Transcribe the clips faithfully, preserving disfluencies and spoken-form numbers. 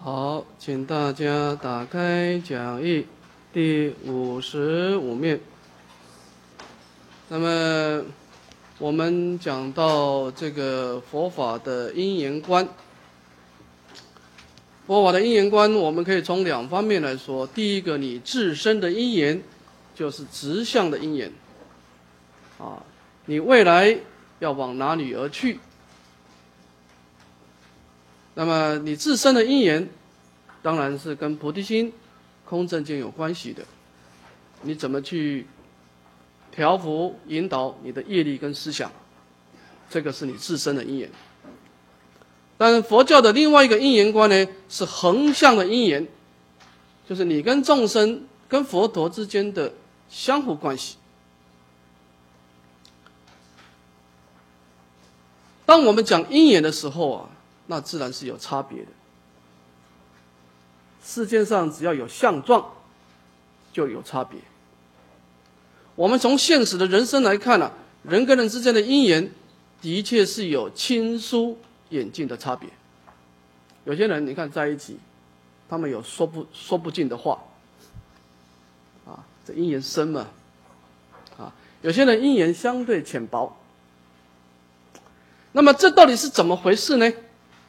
好，请大家打开讲义第五十五面。那么我们讲到这个佛法的因缘观，佛法的因缘观，我们可以从两方面来说。第一个，你自身的因缘，就是直向的因缘，啊，你未来要往哪里而去？那么你自身的因缘，当然是跟菩提心、空正见有关系的。你怎么去调伏、引导你的业力跟思想，这个是你自身的因缘。但是佛教的另外一个因缘观呢，是横向的因缘，就是你跟众生、跟佛陀之间的相互关系。当我们讲因缘的时候啊，那自然是有差别的。世界上只要有相状，就有差别。我们从现实的人生来看啊，人跟人之间的因缘，的确是有亲疏远近的差别。有些人你看在一起，他们有说不说不尽的话，啊，这因缘深嘛，啊，有些人因缘相对浅薄。那么这到底是怎么回事呢？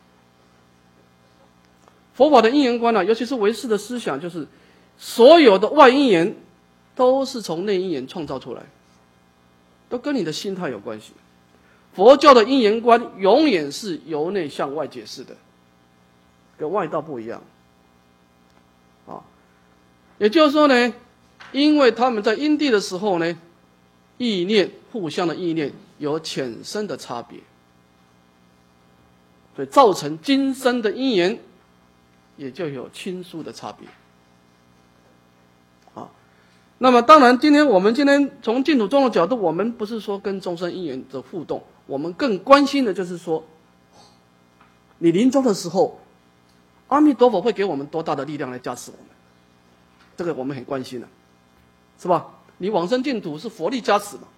佛法的因缘观呢、啊，尤其是唯识的思想，就是所有的外因缘都是从内因缘创造出来，都跟你的心态有关系。佛教的因缘观永远是由内向外解释的，跟外道不一样。啊，也就是说呢，因为他们在因地的时候呢，意念互相的意念有浅深的差别，所以造成今生的因缘也就有亲疏的差别。好，那么当然今天我们今天从净土宗的角度，我们不是说跟众生因缘的互动，我们更关心的就是说，你临终的时候，阿弥陀佛会给我们多大的力量来加持我们，这个我们很关心的，是吧？你往生净土是佛力加持嘛，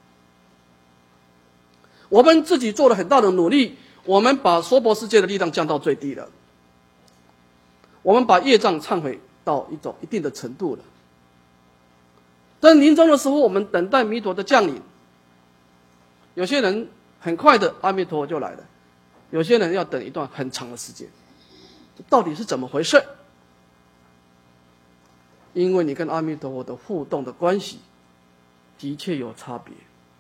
我们自己做了很大的努力，我们把娑婆世界的力量降到最低了，我们把业障忏悔到一种一定的程度了。但临终的时候，我们等待弥陀的降临。有些人很快的阿弥陀佛就来了，有些人要等一段很长的时间。这到底是怎么回事？因为你跟阿弥陀佛的互动的关系的确有差别。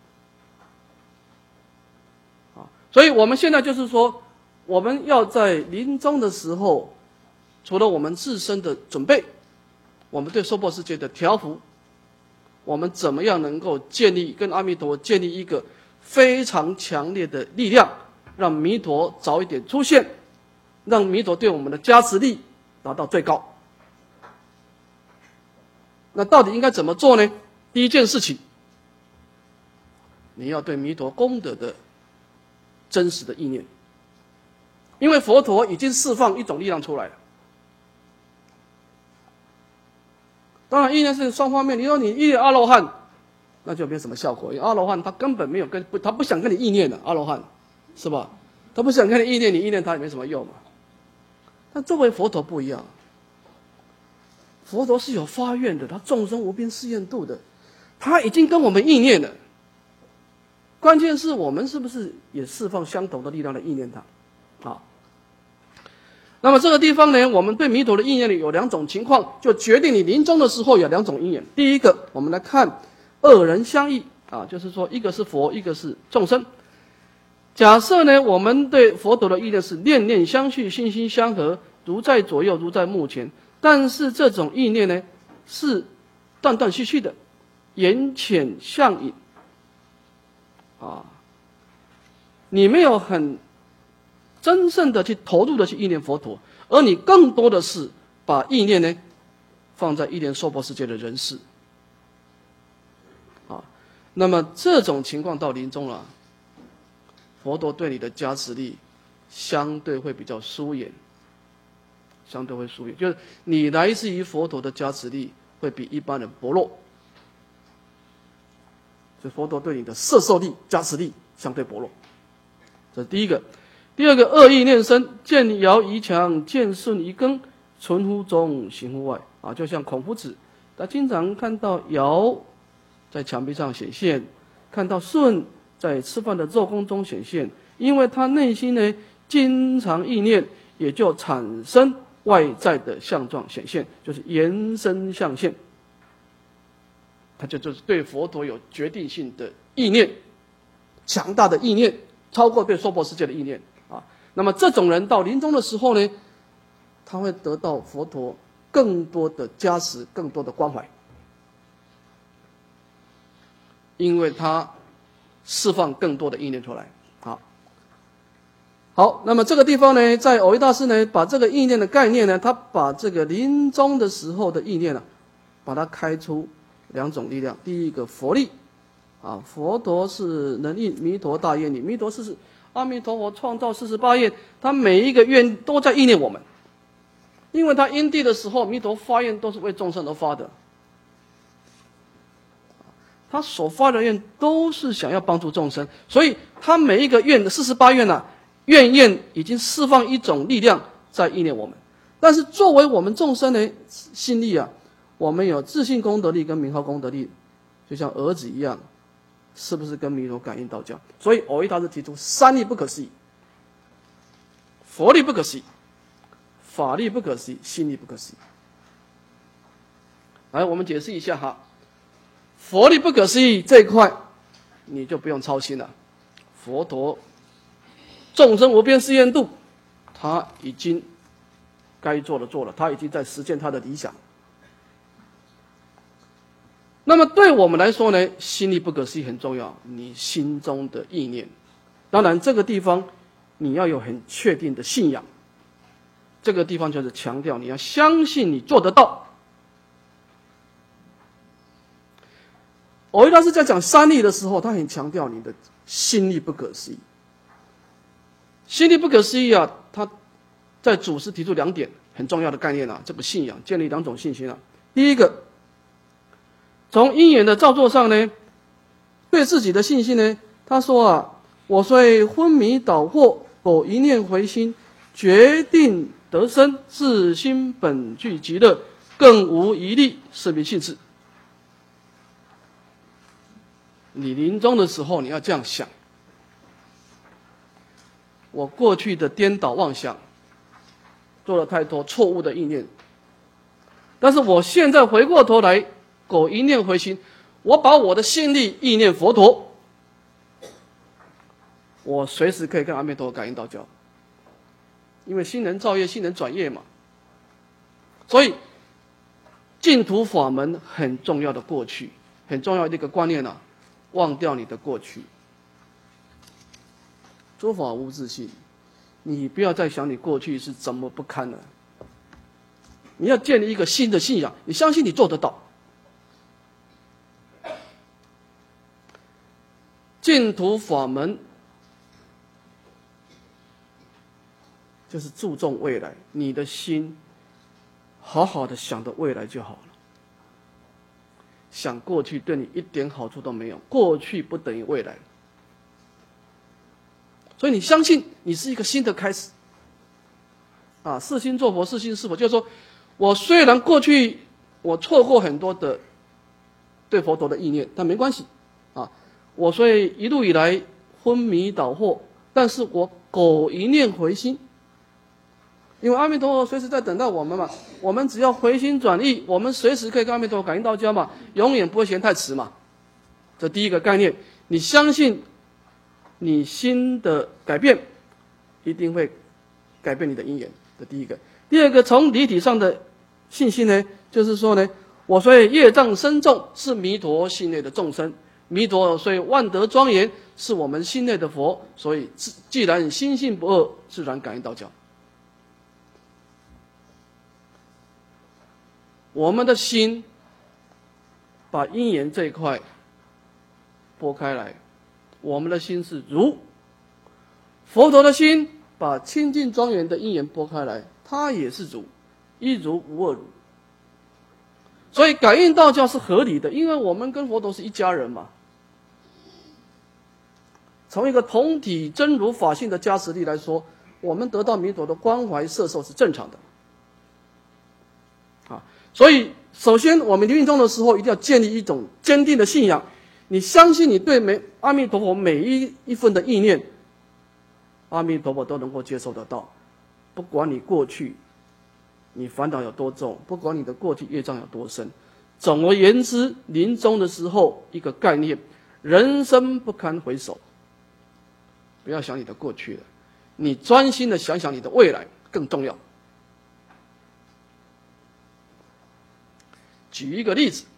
啊，所以我们现在就是说，我们要在临终的时候，除了我们自身的准备，我们对娑婆世界的调伏，我们怎么样能够建立跟阿弥陀建立一个非常强烈的力量，让弥陀早一点出现，让弥陀对我们的加持力达到最高。那到底应该怎么做呢？第一件事情，你要对弥陀功德的真实的意念，因为佛陀已经释放一种力量出来了。当然意念是双方面，你说你意念阿罗汉，那就没什么效果，因为阿罗汉他根本没有跟他不想跟你意念的，阿罗汉是吧？他不想跟你意念，你意念他也没什么用嘛。但作为佛陀不一样，佛陀是有发愿的，他众生无边誓愿度的，他已经跟我们意念了。关键是我们是不是也释放相同的力量来意念他？啊。那么这个地方呢，我们对弥陀的意念里有两种情况，就决定你临终的时候有两种因缘。第一个，我们来看二人相应啊，就是说一个是佛，一个是众生。假设呢，我们对佛陀的意念是念念相续，心心相合，如在左右，如在目前。但是这种意念呢，是断断续续的，缘浅相隐啊，你没有很真正的去投入的去意念佛陀，而你更多的是把意念呢放在意念娑婆世界的人世啊。那么这种情况到临终了，佛陀对你的加持力相对会比较疏远，相对会疏远，就是你来自于佛陀的加持力会比一般人薄弱，所以佛陀对你的摄受力、加持力相对薄弱，这是第一个。第二个，恶意念生，见摇宜强，见顺宜更， 存乎中，行乎外啊，就像孔夫子，他经常看到尧在墙壁上显现，看到舜在吃饭的肉宫中显现，因为他内心呢经常意念，也就产生外在的相状显现，就是延伸象现。他就就是对佛陀有决定性的意念，强大的意念，超过对娑婆世界的意念啊。那么这种人到临终的时候呢，他会得到佛陀更多的加持，更多的关怀，因为他释放更多的意念出来。好，好，那么这个地方呢，在蕅益大师呢，把这个意念的概念呢，他把这个临终的时候的意念呢、啊，把它开出两种力量。第一个佛力，啊，佛陀是能应弥陀大愿力，弥陀是阿弥陀佛创造四十八愿，他每一个愿都在意念我们，因为他因地的时候，弥陀发愿都是为众生而发的，他所发的愿都是想要帮助众生，所以他每一个愿的四十八愿啊，愿愿已经释放一种力量在意念我们。但是作为我们众生的心力啊，我们有自信功德力跟名号功德力，就像儿子一样，是不是跟弥陀感应道交？所以蕅益大师提出三力不可思议：佛力不可思议，法力不可思议，心力不可思议。来，我们解释一下哈。佛力不可思议这一块，你就不用操心了。佛陀众生无边誓愿度，他已经该做的做了，他已经在实践他的理想。那么对我们来说呢，心力不可思议很重要，你心中的意念。当然这个地方你要有很确定的信仰，这个地方就是强调你要相信你做得到。蕅益大师在讲三力的时候，他很强调你的心力不可思议。心力不可思议啊，他在祖师提出两点很重要的概念啊，这个信仰建立两种信心啊。第一个，从因缘的造作上呢，对自己的信心呢，他说啊，我虽昏迷倒惑，苟一念回心，决定得生，自心本具极乐，更无一力，是名信智。你临终的时候，你要这样想：我过去的颠倒妄想，做了太多错误的意念，但是我现在回过头来，苟一念回心，我把我的心力意念佛陀，我随时可以跟阿弥陀佛感应道交，因为心能造业，心能转业嘛。所以净土法门很重要的过去，很重要的一个观念啊，忘掉你的过去。诸法无自性，你不要再想你过去是怎么不堪了，你要建立一个新的信仰，你相信你做得到。净土法门就是注重未来，你的心好好的想着未来就好了。想过去对你一点好处都没有，过去不等于未来。所以你相信你是一个新的开始啊！是心作佛，是心是佛，就是说我虽然过去我错过很多的对佛陀的意念，但没关系啊！我所以一路以来昏迷倒惑，但是我苟一念回心，因为阿弥陀佛随时在等待我们嘛，我们只要回心转意，我们随时可以跟阿弥陀佛感应道交嘛，永远不会嫌太迟嘛。这第一个概念，你相信你心的改变一定会改变你的因缘，这第一个。第二个，从理体上的信心呢，就是说呢，我所以业障深重，是弥陀心内的众生，弥陀所以万德庄严，是我们心内的佛，所以既然心性不二，自然感应道交。我们的心把因缘这一块拨开来，我们的心是如；佛陀的心把清净庄严的因缘拨开来，它也是如，一如无二如。所以感应道交是合理的，因为我们跟佛陀是一家人嘛。从一个同体真如法性的加持力来说，我们得到弥陀的关怀摄受是正常的。 所以，首先我们临终的时候，一定要建立一种坚定的信仰。你相信你对每阿弥陀佛每一一份的意念，阿弥陀佛都能够接受得到，不管你过去你烦恼有多重，不管你的过去业障有多深。总而言之，临终的时候一个概念：人生不堪回首。不要想你的过去了，你专心的想想你的未来更重要。举一个例子，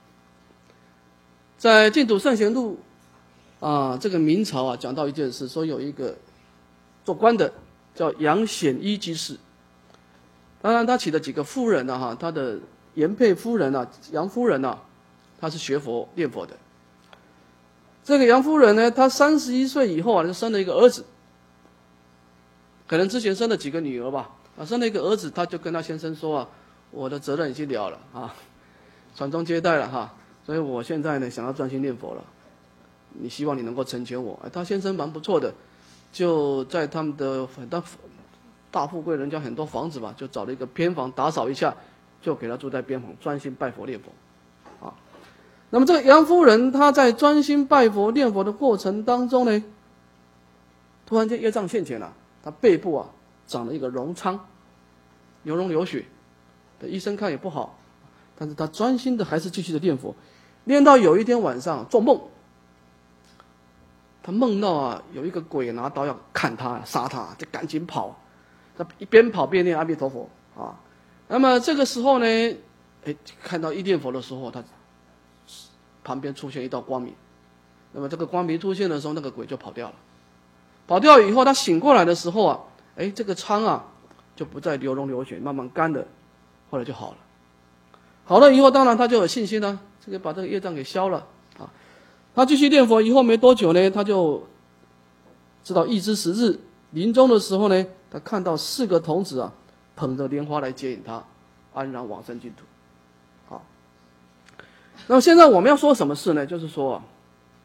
在净土圣贤录啊，这个明朝啊，讲到一件事，说有一个做官的叫杨显一居士，当然他娶了几个夫人啊，哈，他的原配夫人啊，杨夫人啊，她是学佛念佛的。这个杨夫人呢，她三十一岁以后啊，就生了一个儿子，可能之前生了几个女儿吧，啊，生了一个儿子，她就跟她先生说啊，我的责任已经了了啊，传宗接代了哈，所以我现在呢想要专心念佛了，你希望你能够成全我。他先生蛮不错的，就在他们的很大大富贵人家很多房子嘛，就找了一个偏房打扫一下，就给他住在边房，专心拜佛念佛。啊，那么这个杨夫人她在专心拜佛念佛的过程当中呢，突然间业障现前了，她背部啊长了一个脓疮，流脓流血，医生看也不好。但是他专心的还是继续的念佛，念到有一天晚上做梦，他梦到啊有一个鬼拿刀要砍他杀他，就赶紧跑，他一边跑边念阿弥陀佛啊。那么这个时候呢，哎，看到一念佛的时候，他旁边出现一道光明，那么这个光明出现的时候，那个鬼就跑掉了。跑掉以后，他醒过来的时候啊，哎，这个疮啊就不再流脓流血，慢慢干了，后来就好了。好了以后，当然他就有信心了，这个把这个业障给消了啊。他继续念佛以后没多久呢，他就知道一之时日临终的时候呢，他看到四个童子啊捧着莲花来接引他，安然往生净土。好，那么现在我们要说什么事呢？就是说啊，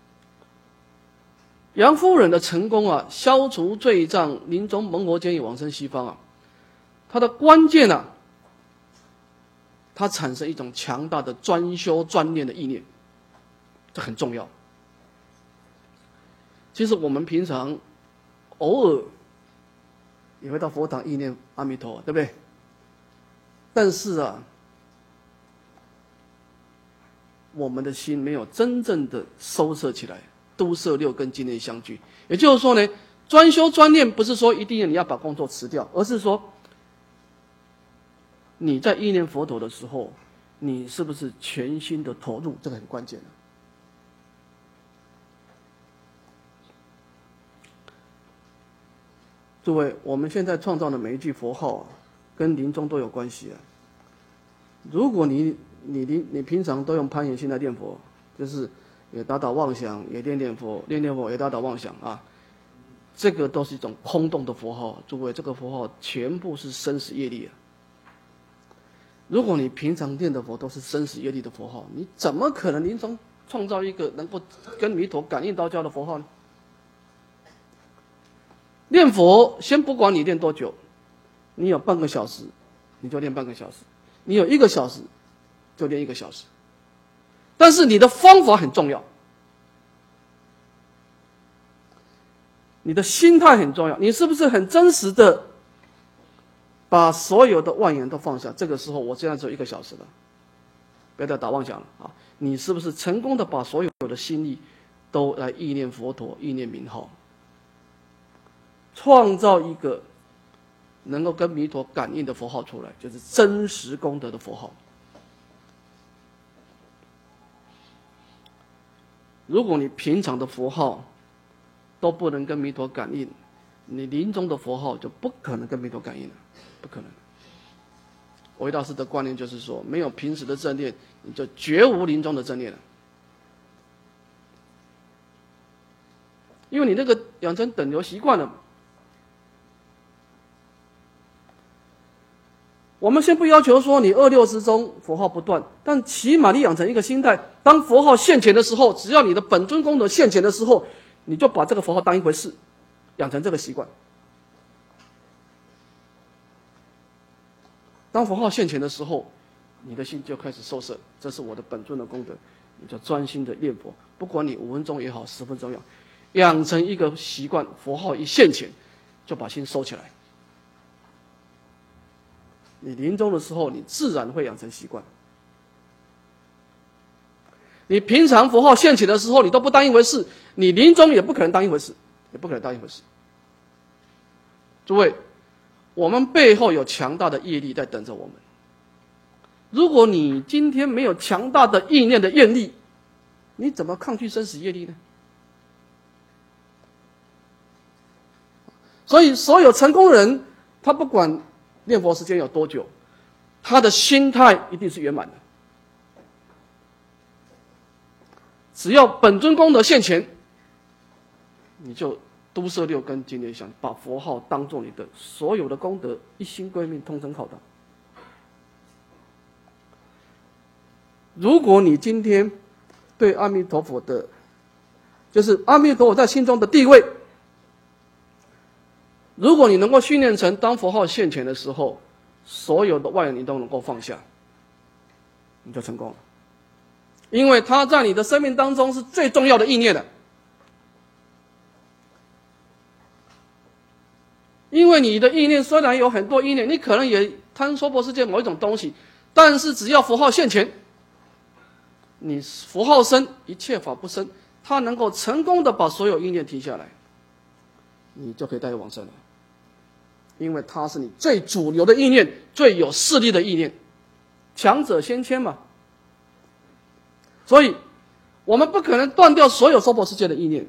杨夫人的成功啊，消除罪障，临终蒙佛接引往生西方啊，它的关键啊。它产生一种强大的专修专念的意念，这很重要。其实我们平常偶尔也会到佛堂意念阿弥陀，对不对？但是啊，我们的心没有真正的收摄起来，都摄六根经念相具。也就是说呢，专修专念不是说一定你要把工作辞掉，而是说你在意念佛陀的时候，你是不是全心的投入？这个很关键的。诸位，我们现在创造的每一句佛号啊，跟临终都有关系啊。如果你你你你平常都用攀缘心来念佛，就是也打倒妄想，也念念佛，念念佛也打倒妄想啊，这个都是一种空洞的佛号。诸位，这个佛号全部是生死业力啊。如果你平常念的佛都是生死业力的佛号，你怎么可能临终创造一个能够跟弥陀感应道交的佛号呢？念佛先不管你念多久，你有半个小时你就念半个小时，你有一个小时就念一个小时，但是你的方法很重要，你的心态很重要，你是不是很真实的把所有的妄言都放下？这个时候我现在只有一个小时了，不要再打妄想了啊！你是不是成功的把所有的心意都来意念佛陀，意念名号，创造一个能够跟弥陀感应的佛号出来，就是真实功德的佛号。如果你平常的佛号都不能跟弥陀感应，你临终的佛号就不可能跟弥陀感应了，不可能。维大师的观念就是说，没有平时的正念，你就绝无临终的正念了。因为你那个养成等流习惯了。我们先不要求说你二六之中佛号不断，但起码你养成一个心态，当佛号现前的时候，只要你的本尊功德现前的时候，你就把这个佛号当一回事，养成这个习惯。当佛号现前的时候， 你的心就开始受摄，这是我的本尊的功德，你就专心的念佛，不管你五分钟也好，十分钟也好，养成一个习惯，佛号一现前，就把心收起来。你临终的时候，你自然会养成习惯。你平常佛号现起的时候，你都不当一回事，你临终也不可能当一回事，也不可能当一回事。诸位，我们背后有强大的业力在等着我们。如果你今天没有强大的意念的愿力，你怎么抗拒生死业力呢？所以，所有成功人，他不管念佛时间有多久，他的心态一定是圆满的。只要本尊功德现前，你就都摄六根经念想，把佛号当作你的所有的功德，一心归命，通通靠到。如果你今天对阿弥陀佛的，就是阿弥陀佛在心中的地位，如果你能够训练成当佛号现前的时候，所有的外缘你都能够放下，你就成功了。因为它在你的生命当中是最重要的意念的。因为你的意念虽然有很多意念，你可能也贪娑婆世界某一种东西，但是只要佛号现前，你佛号生，一切法不生，它能够成功的把所有意念停下来，你就可以带往生了。因为它是你最主流的意念，最有势力的意念，强者先迁嘛。所以，我们不可能断掉所有娑婆世界的意念，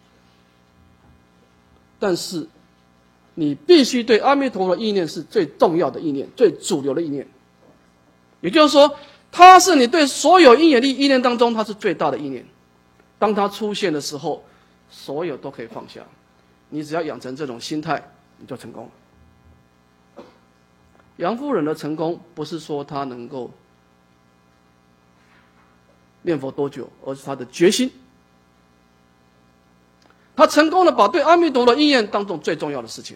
但是，你必须对阿弥陀佛的意念是最重要的意念，最主流的意念。也就是说，它是你对所有因缘力意念当中，它是最大的意念。当它出现的时候，所有都可以放下。你只要养成这种心态，你就成功了。杨夫人的成功，不是说她能够念佛多久，而是他的决心。他成功的把对阿弥陀佛的意念当作最重要的事情，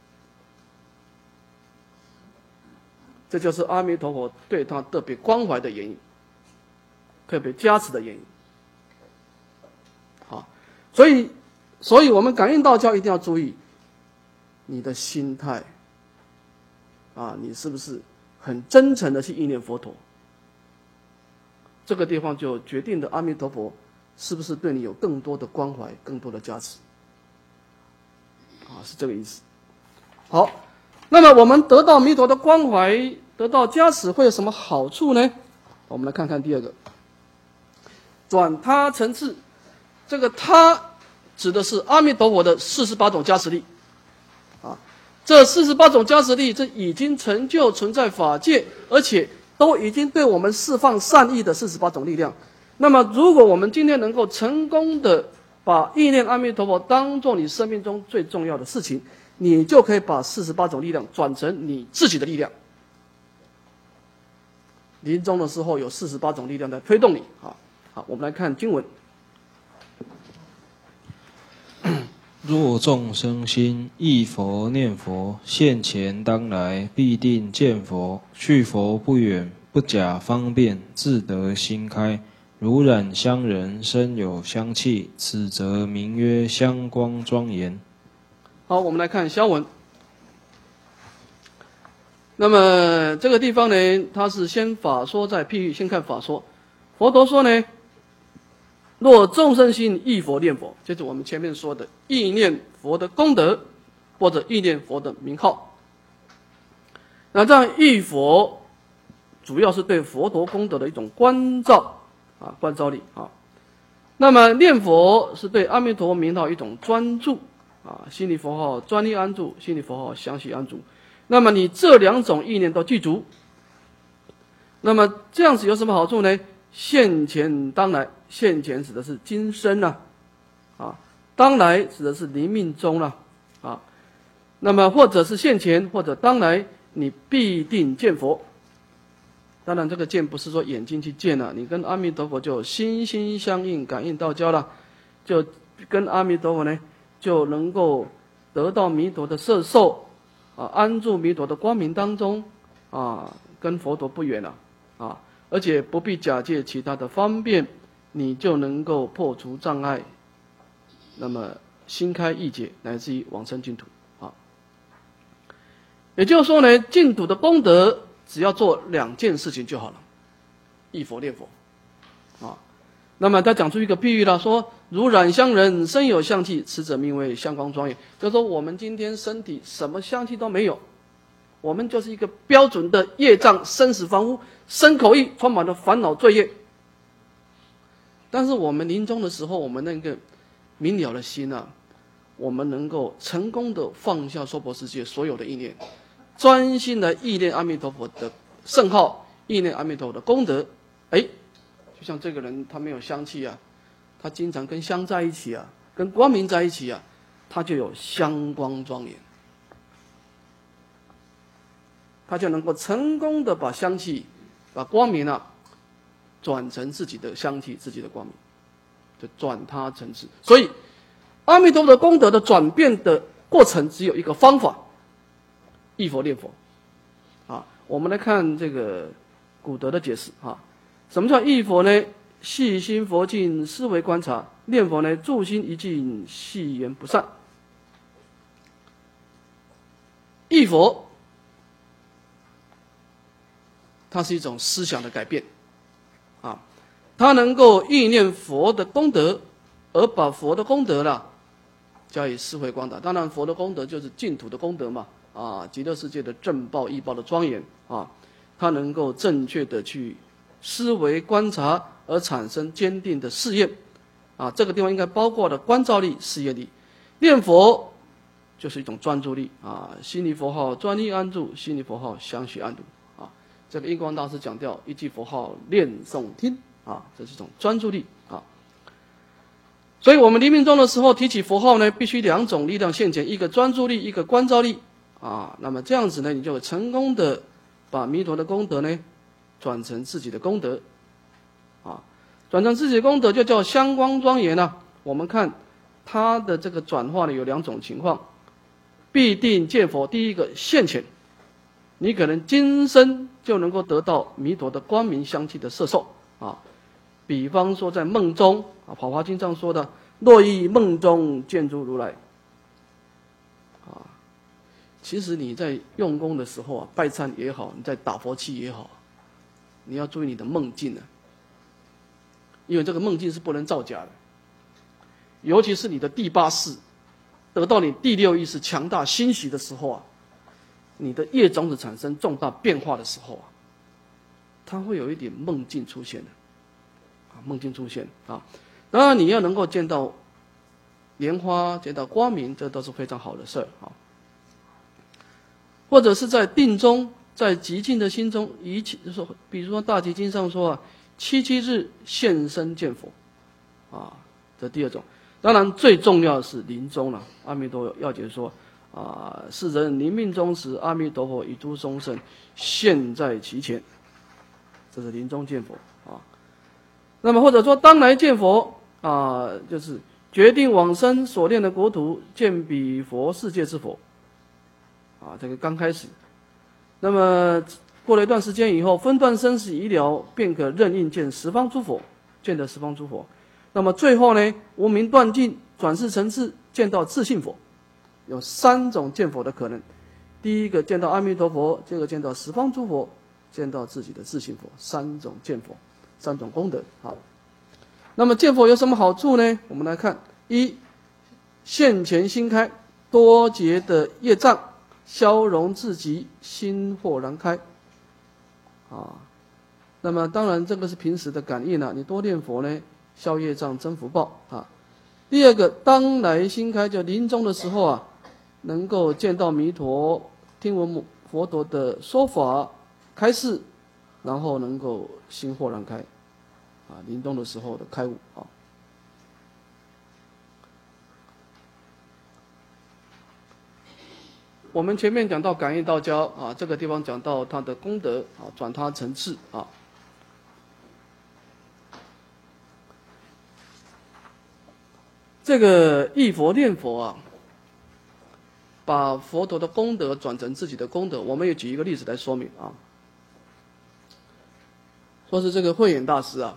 这就是阿弥陀佛对他特别关怀的原因，特别加持的原因。好，所以，所以我们感应道教一定要注意你的心态啊，你是不是很真诚的去意念佛陀？这个地方就决定了阿弥陀佛是不是对你有更多的关怀、更多的加持，啊，是这个意思。好，那么我们得到弥陀的关怀、得到加持会有什么好处呢？我们来看看第二个，转他层次。这个他指的是阿弥陀佛的四十八种加持力，啊，这四十八种加持力，这已经成就存在法界，而且都已经对我们释放善意的四十八种力量。那么，如果我们今天能够成功的把意念阿弥陀佛当作你生命中最重要的事情，你就可以把四十八种力量转成你自己的力量。临终的时候有四十八种力量在推动你。好，好，我们来看经文。 若众生心忆佛念佛，现前当来必定见佛。去佛不远，不假方便，自得心开。如染香人，身有香气，此则名曰香光庄严。 好，我们来看消文。那么这个地方呢，它是先法说再譬喻，先看法说。佛陀说呢，若众生心忆佛念佛，就是我们前面说的意念佛的功德，或者意念佛的名号。那这样忆佛，主要是对佛陀功德的一种关照啊，关照力啊。那么念佛是对阿弥陀佛名号一种专注啊，心里佛号专一安住，心里佛号详细安住。那么你这两种意念都具足，那么这样子有什么好处呢？现前当来，现前指的是今生啊，啊，当来指的是临命中了啊，啊，那么或者是现前，或者当来，你必定见佛。当然，这个见不是说眼睛去见了，你跟阿弥陀佛就心心相印，感应道交了，就跟阿弥陀佛呢就能够得到弥陀的摄受啊，安住弥陀的光明当中啊，跟佛陀不远了啊，而且不必假借其他的方便，你就能够破除障碍，那么心开意解，乃至于往生净土啊。也就是说呢，净土的功德只要做两件事情就好了，忆佛念佛啊。那么他讲出一个譬喻了，说如染香人身有香气，此者名为香光庄严。就是说我们今天身体什么香气都没有，我们就是一个标准的业障生死凡夫，身口意充满了烦恼罪业。但是我们临终的时候，我们那个明了的心啊，我们能够成功的放下娑婆世界所有的意念，专心的意念阿弥陀佛的圣号，意念阿弥陀佛的功德。哎，就像这个人他没有香气啊，他经常跟香在一起啊，跟光明在一起啊，他就有香光庄严，他就能够成功的把香气、把光明啊转成自己的香气、自己的光明，就转他成智。所以阿弥陀佛的功德的转变的过程只有一个方法，忆佛念佛啊。我们来看这个古德的解释啊，什么叫忆佛呢？细心佛境，思维观察；念佛呢，住心一境，细言不散。忆佛，它是一种思想的改变啊，它能够意念佛的功德，而把佛的功德啦加以思维光大。当然，佛的功德就是净土的功德嘛，啊，极乐世界的正报、异报的庄严啊，它能够正确的去思维观察，而产生坚定的誓愿啊。这个地方应该包括了观照力、誓愿力。念佛就是一种专注力啊，心里佛号专一安住，心里佛号相续安住啊。这个印光大师讲掉一句佛号念诵听啊，这是一种专注力啊。所以我们临命终的时候提起佛号呢，必须两种力量现前，一个专注力，一个观照力啊。那么这样子呢，你就成功的把弥陀的功德呢转成自己的功德啊，转成自己的功德就叫香光庄严啊。我们看它的这个转化呢有两种情况，必定见佛。第一个现前，你可能今生就能够得到弥陀的光明香气的摄受啊。比方说在梦中啊，《法华经》上说的，若于梦中见诸如来啊。其实你在用功的时候啊，拜忏也好，你在打佛七也好，你要注意你的梦境啊，因为这个梦境是不能造假的。尤其是你的第八识得到你第六意识强大欣喜的时候啊，你的业种子产生重大变化的时候啊，它会有一点梦境出现的啊，梦境出现啊。当然你要能够见到莲花，见到光明，这都是非常好的事儿啊。或者是在定中，在极静的心中，一切说，比如说《大集经》上说啊，七七日现身见佛啊，这第二种。当然最重要的是临终了。阿弥陀要解说啊，世人临命终时，阿弥陀佛以诸众生现在其前，这是临终见佛啊。那么或者说当来见佛啊，就是决定往生所念的国土，见彼佛世界之佛啊，这个刚开始。那么过了一段时间以后，分段生死已了，便可任应见十方诸佛，见得十方诸佛。那么最后呢，无明断尽，转世成智，见到自性佛。有三种见佛的可能：第一个见到阿弥陀佛，第二个见到十方诸佛，见到自己的自性佛。三种见佛，三种功德。好，那么见佛有什么好处呢？我们来看：一，现前心开，多结的业障消融至极，心豁然开。啊，那么当然这个是平时的感应啊，你多念佛呢，消业障增福报啊。第二个，当来心开，就临终的时候啊，能够见到弥陀，听闻佛陀的说法开示，然后能够心豁然开啊，临终的时候的开悟啊。我们前面讲到感应道交啊，这个地方讲到他的功德啊，转他成智啊。这个忆佛念佛啊，把佛陀的功德转成自己的功德。我们也举一个例子来说明啊。 或是这个慧眼大师啊，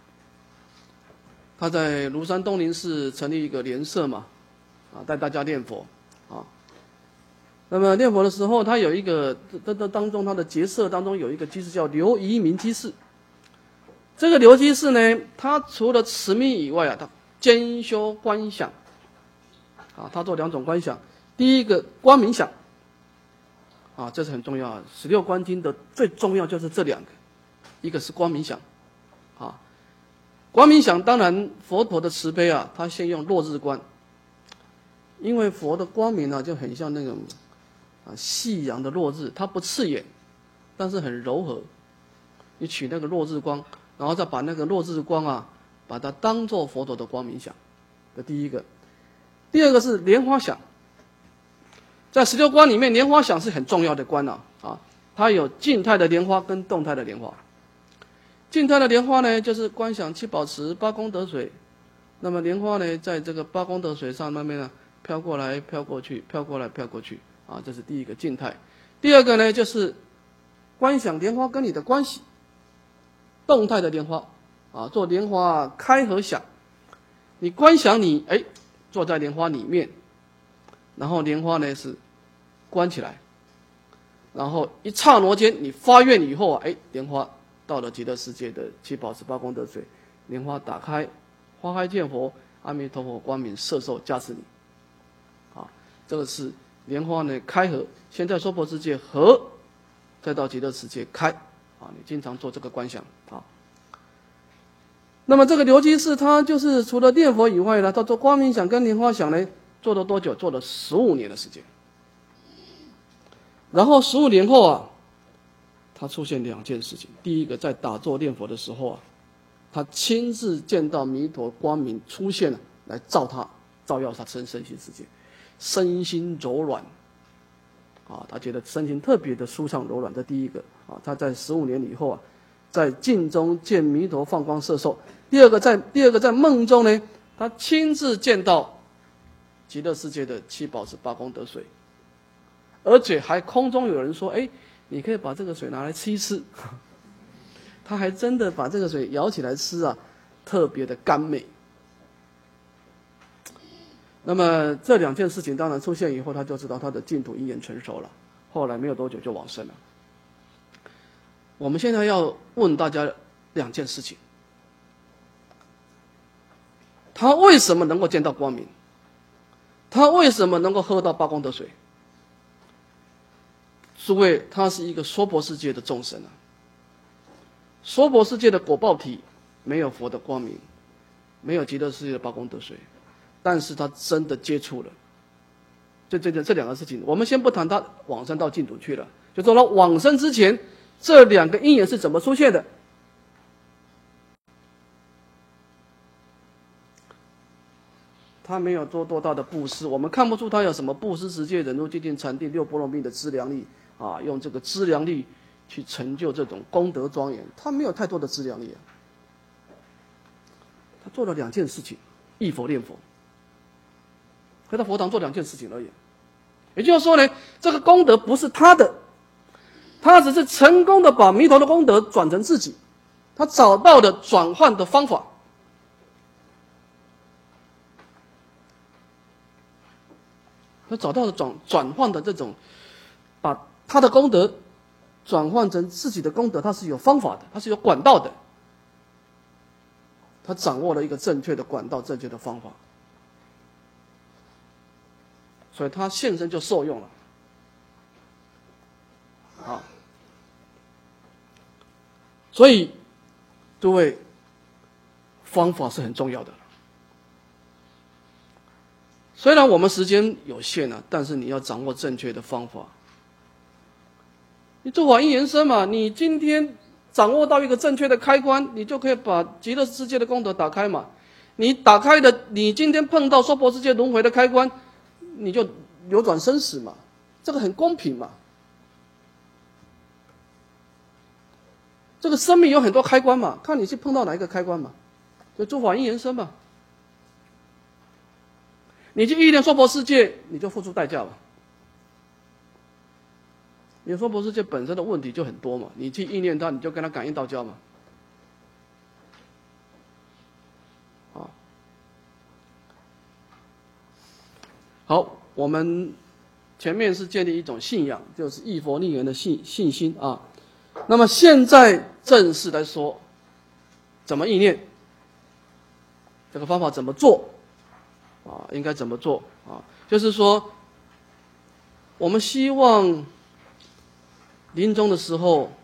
他在庐山东林寺成立一个莲社嘛，啊，带大家念佛啊。那么念佛的时候，他有一个这这当中他的结社当中有一个居士叫刘遗民居士。这个刘居士呢，他除了持密以外啊，他兼修观想啊，他做两种观想。第一个观冥想啊，这是很重要啊。十六观经的最重要就是这两个，一个是观冥想啊。观冥想当然佛陀的慈悲啊，他先用落日观，因为佛的光明啊就很像那种啊夕阳的落日，它不刺眼，但是很柔和。你取那个落日光，然后再把那个落日光啊，把它当作佛陀的光冥想，这第一个。第二个是莲花想，在十六观里面，莲花想是很重要的观啊啊，它有静态的莲花跟动态的莲花。静态的莲花呢，就是观想七宝池、八功德水，那么莲花呢，在这个八功德水上面呢，飘过来、飘过去、飘过来、飘过去啊，这是第一个静态。第二个呢，就是观想莲花跟你的关系，动态的莲花啊，做莲花开合想，你观想你哎坐在莲花里面，然后莲花呢是关起来，然后一刹那间你发愿以后啊，哎，莲花到了极乐世界的七宝池八功德水，莲花打开，花开见佛，阿弥陀佛光明摄受加持你，啊，这个是莲花呢开合，先在娑婆世界合，再到极乐世界开，啊，你经常做这个观想啊。那么这个刘居士他就是除了念佛以外呢，他做光明想跟莲花想呢，做了多久？做了十五年的时间。然后十五年后啊，他出现两件事情。第一个，在打坐念佛的时候啊，他亲自见到弥陀光明出现了，来照他，照耀他身身心世界，身心柔软，啊，他觉得身心特别的舒畅柔软。这第一个啊，他在十五年以后啊，在镜中见弥陀放光摄受。第二个在第二个在梦中呢，他亲自见到极乐世界的七宝池八功德水，而且还空中有人说：“哎，你可以把这个水拿来吃一吃。”他还真的把这个水舀起来吃啊，特别的甘美。那么这两件事情当然出现以后，他就知道他的净土因缘成熟了。后来没有多久就往生了。我们现在要问大家两件事情：他为什么能够见到光明？他为什么能够喝到八功德水？诸位，他是一个娑婆世界的众生啊。娑婆世界的果报体没有佛的光明，没有极乐世界的八功德水，但是他真的接触了。这这这这两个事情，我们先不谈他往生到净土去了，就说他往生之前，这两个因缘是怎么出现的？他没有做多大的布施，我们看不出他有什么布施、持戒、忍辱、精进、禅定、六波罗蜜的资粮力啊，用这个资粮力去成就这种功德庄严，他没有太多的资粮力啊。他做了两件事情：忆佛念佛，回到佛堂做两件事情而已。也就是说呢，这个功德不是他的，他只是成功的把弥陀的功德转成自己，他找到了转换的方法。他找到了转转换的这种，把他的功德转换成自己的功德，他是有方法的，他是有管道的。他掌握了一个正确的管道，正确的方法，所以他现身就受用了。啊，所以诸位，方法是很重要的。虽然我们时间有限啊，但是你要掌握正确的方法。你做法因缘生嘛，你今天掌握到一个正确的开关，你就可以把极乐世界的功德打开嘛。你打开的，你今天碰到娑婆世界轮回的开关，你就扭转生死嘛，这个很公平嘛。这个生命有很多开关嘛，看你去碰到哪一个开关嘛，就做法因缘生嘛。你去意念娑婆世界，你就付出代价嘛。你娑婆世界本身的问题就很多嘛，你去意念它，你就跟它感应道交嘛。 好，我们前面是建立一种信仰，就是忆佛逆缘的信信心啊。那么现在正式来说，怎么意念？这个方法怎么做？啊，应该怎么做啊？就是说，我们希望临终的时候，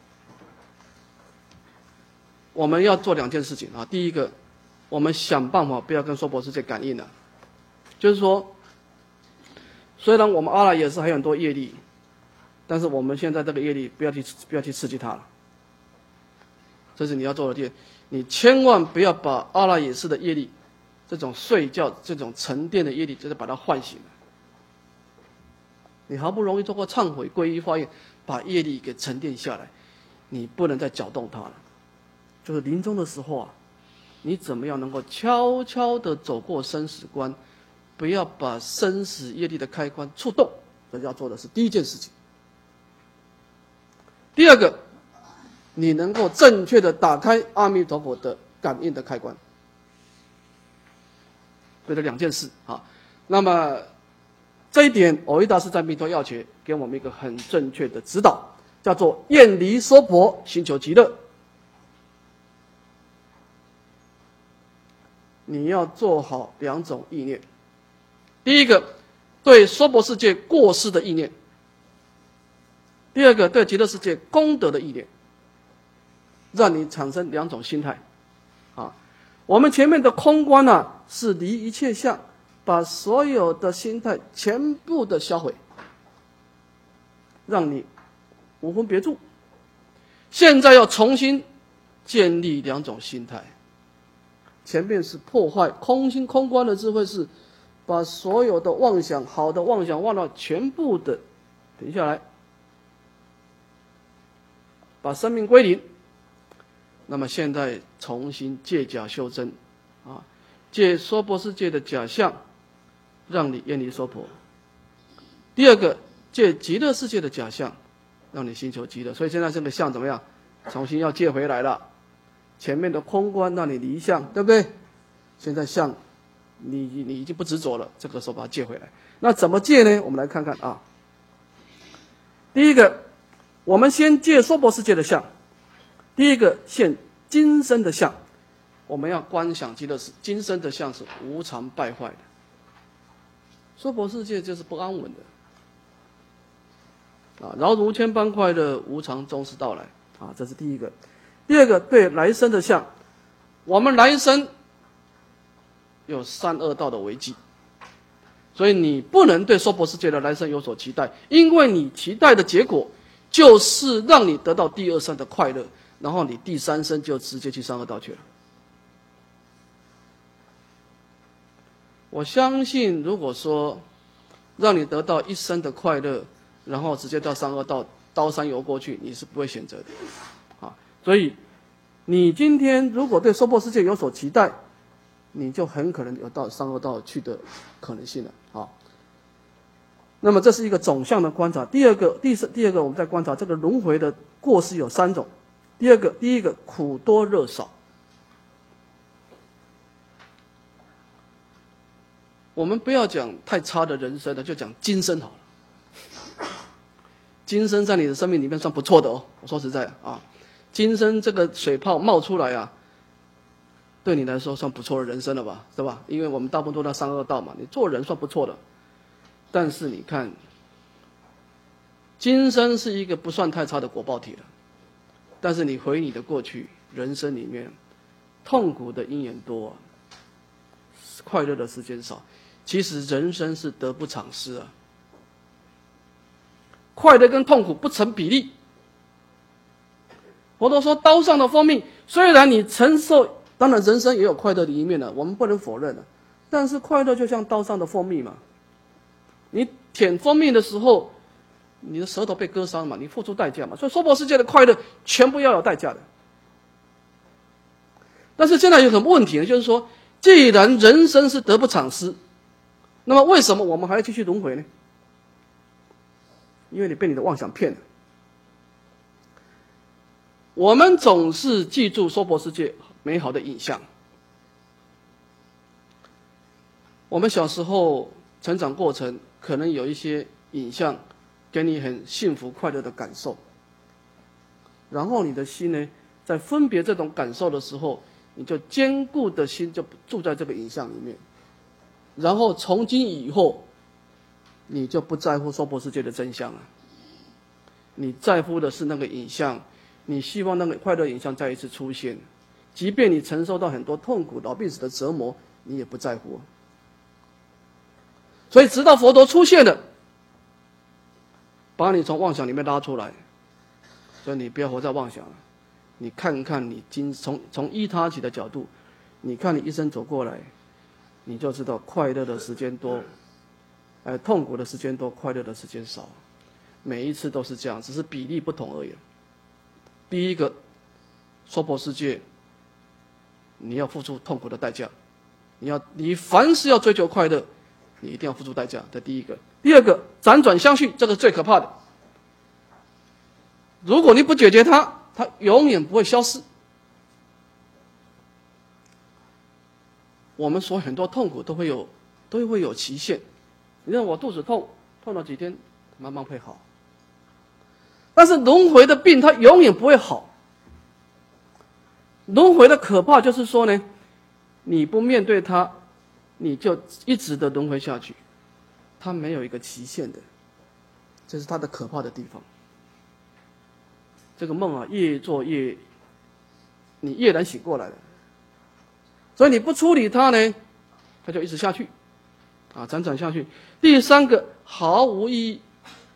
我们要做两件事情啊。第一个，我们想办法不要跟娑婆世界感应了，就是说，虽然我们阿赖耶识还有很多业力，但是我们现在这个业力不要去不要去刺激它了，这是你要做的第一。你千万不要把阿赖耶识的业力，这种睡觉、这种沉淀的业力，就是把它唤醒了。你好不容易通过忏悔、皈依、发愿，把业力给沉淀下来，你不能再搅动它了。就是临终的时候啊，你怎么样能够悄悄地走过生死关，不要把生死业力的开关触动，这要做的是第一件事情。第二个，你能够正确的打开阿弥陀佛的感应的开关。对这两件事啊，那么这一点，藕益大师在《弥陀要诀》给我们一个很正确的指导，叫做厌离娑婆，寻求极乐。你要做好两种意念，第一个，对娑婆世界过失的意念；第二个，对极乐世界功德的意念，让你产生两种心态。啊，我们前面的空观呢、啊，是离一切相，把所有的心态全部的销毁，让你无分别住。现在要重新建立两种心态。前面是破坏空心空观的智慧，是把所有的妄想、好的妄想、忘了全部的停下来，把生命归零。那么现在重新借假修真，啊，借娑婆世界的假象，让你远离娑婆。第二个，借极乐世界的假象，让你心求极乐。所以现在这个相怎么样？重新要借回来了。前面的空观让你离相，对不对？现在相，你你已经不执着了，这个时候把它借回来。那怎么借呢？我们来看看啊。第一个，我们先借娑婆世界的相。第一个，现今生的相，我们要观想极乐世今生的相是无常败坏的，娑婆世界就是不安稳的啊，饶如千般快乐，无常终是到来啊，这是第一个。第二个，对来生的相，我们来生有三恶道的危机，所以你不能对娑婆世界的来生有所期待，因为你期待的结果就是让你得到第二生的快乐，然后你第三生就直接去三恶道去了。我相信，如果说让你得到一生的快乐，然后直接到三恶道刀山游过去，你是不会选择的。所以，你今天如果对娑婆世界有所期待，你就很可能有到三恶道去的可能性了。好，那么这是一个总相的观察。第二个，第四，第二个，我们在观察这个轮回的过失有三种。第二个，第一个苦多乐少。我们不要讲太差的人生了，就讲今生好了。今生在你的生命里面算不错的哦。我说实在的啊。今生这个水泡冒出来啊，对你来说算不错的人生了吧，是吧？因为我们大部分都在三恶道嘛，你做人算不错的。但是你看，今生是一个不算太差的果报体了，但是你回你的过去人生里面，痛苦的因缘多啊，快乐的时间少。其实人生是得不偿失啊，快乐跟痛苦不成比例。佛陀说，刀上的蜂蜜，虽然你承受，当然人生也有快乐的一面了，我们不能否认了。但是快乐就像刀上的蜂蜜嘛，你舔蜂蜜的时候，你的舌头被割伤嘛，你付出代价嘛。所以娑婆世界的快乐全部要有代价的。但是现在有什么问题呢？就是说，既然人生是得不偿失，那么为什么我们还要继续轮回呢？因为你被你的妄想骗了。我们总是记住娑婆世界美好的影像。我们小时候成长过程可能有一些影像，给你很幸福快乐的感受。然后你的心呢，在分别这种感受的时候，你就坚固的心就住在这个影像里面。然后从今以后，你就不在乎娑婆世界的真相了。你在乎的是那个影像，你希望那个快乐影像再一次出现，即便你承受到很多痛苦、老病死的折磨，你也不在乎。所以直到佛陀出现了，把你从妄想里面拉出来，所以你不要活在妄想了。你看看你今从从依他起的角度，你看你一生走过来，你就知道快乐的时间多，呃，痛苦的时间多，快乐的时间少。每一次都是这样，只是比例不同而已。第一个，娑婆世界，你要付出痛苦的代价。你要，你凡是要追求快乐，你一定要付出代价。这第一个。第二个，辗转相续，这个是最可怕的。如果你不解决它，它永远不会消失。我们说很多痛苦都会有，都会有期限。你看我肚子痛，痛了几天，慢慢会好。但是轮回的病它永远不会好。轮回的可怕就是说呢，你不面对它，你就一直的轮回下去，它没有一个期限的，这是它的可怕的地方。这个梦啊，越做越，你越难醒过来了。所以你不处理它呢，它就一直下去，啊，辗转下去。第三个，毫无意义。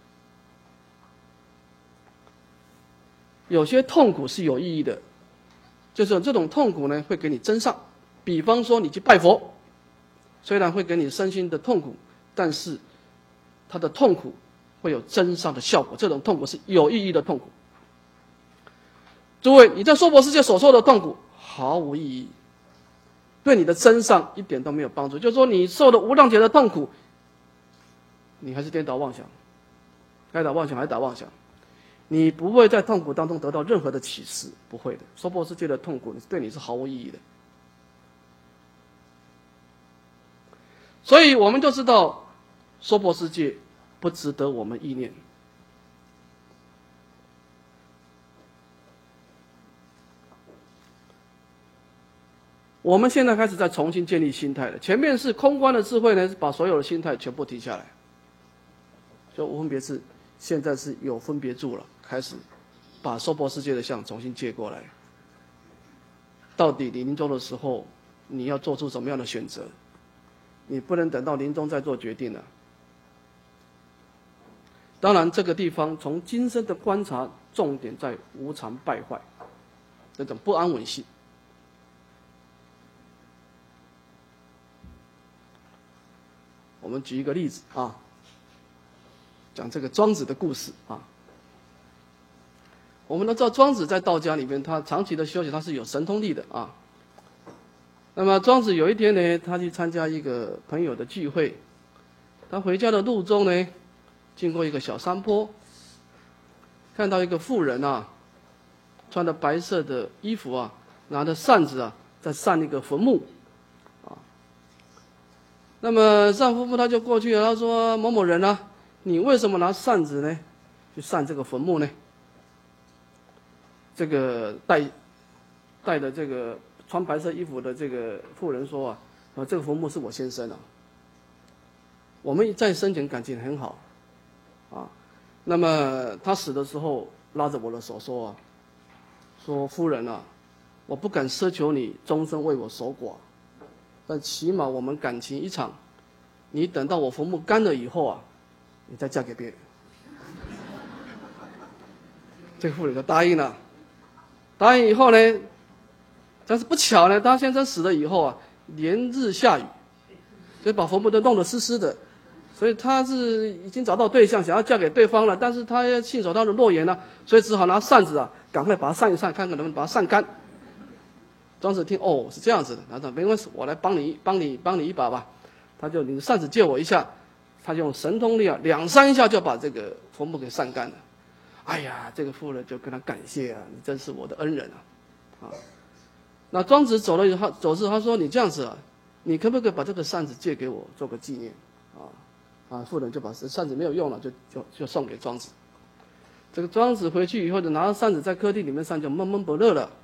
有些痛苦是有意义的，就是这种痛苦呢，会给你增上。比方说你去拜佛，虽然会给你身心的痛苦，但是它的痛苦会有增上的效果。这种痛苦是有意义的痛苦。诸位，你在娑婆世界所受的痛苦毫无意义，对你的增上一点都没有帮助。就是说，你受了无量劫的痛苦，你还是颠倒妄想，该打妄想还打妄想。你不会在痛苦当中得到任何的启示，不会的。娑婆世界的痛苦对你是毫无意义的。所以我们就知道，娑婆世界不值得我们意念。我们现在开始在重新建立心态了。前面是空观的智慧呢，把所有的心态全部停下来，就无分别智。现在是有分别住了，开始把娑婆世界的相重新借过来。到底你临终的时候，你要做出什么样的选择？你不能等到临终再做决定了。当然，这个地方从今生的观察，重点在无常败坏，那种不安稳性。我们举一个例子啊。讲这个庄子的故事啊，我们都知道庄子在道家里面，他长期的修行，他是有神通力的啊。那么庄子有一天呢，他去参加一个朋友的聚会，他回家的路中呢，经过一个小山坡，看到一个妇人啊，穿着白色的衣服啊，拿着扇子啊，在扇一个坟墓啊。那么扇夫妇他就过去了，他说：“某某人啊，你为什么拿扇子呢？去扇这个坟墓呢？”这个带带的这个穿白色衣服的这个妇人说啊，啊，这个坟墓是我先生啊，我们在生前感情很好，啊，那么他死的时候拉着我的手说啊，说夫人啊，我不敢奢求你终身为我守寡，但起码我们感情一场，你等到我坟墓干了以后啊，你再嫁给别人。这个妇人就答应了。答应以后呢，但是不巧呢，他先生死了以后啊，连日下雨，所以把坟墓都弄得湿湿的。所以他是已经找到对象，想要嫁给对方了，但是他要信守他的诺言了，所以只好拿扇子啊，赶快把它扇一扇，看看能不能把它扇干。庄子听，哦，是这样子的，然后没关系，我来帮你，帮你，帮你一把吧。他就你的扇子借我一下，他就用神通力啊，两三下就把这个坟墓给扇干了。哎呀，这个妇人就跟他感谢啊，你真是我的恩人啊，啊。那庄子走了以后，走时他说你这样子啊，你可不可以把这个扇子借给我做个纪念？ 啊啊，妇人就把扇子没有用了，就就就送给庄子。这个庄子回去以后，就拿着扇子在客厅里面上就闷闷不乐了。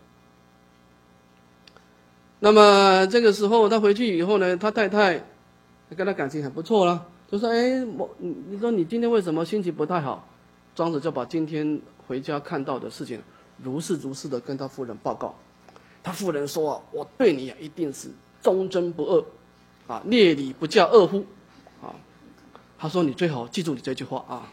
那么这个时候他回去以后呢，他太太跟他感情很不错了，就说：“哎，我你说你今天为什么心情不太好？”庄子就把今天回家看到的事情如是如是的跟他夫人报告。他夫人说：“啊，我对你啊一定是忠贞不二，啊，列礼不教二乎？”啊，他说：“你最好记住你这句话啊。”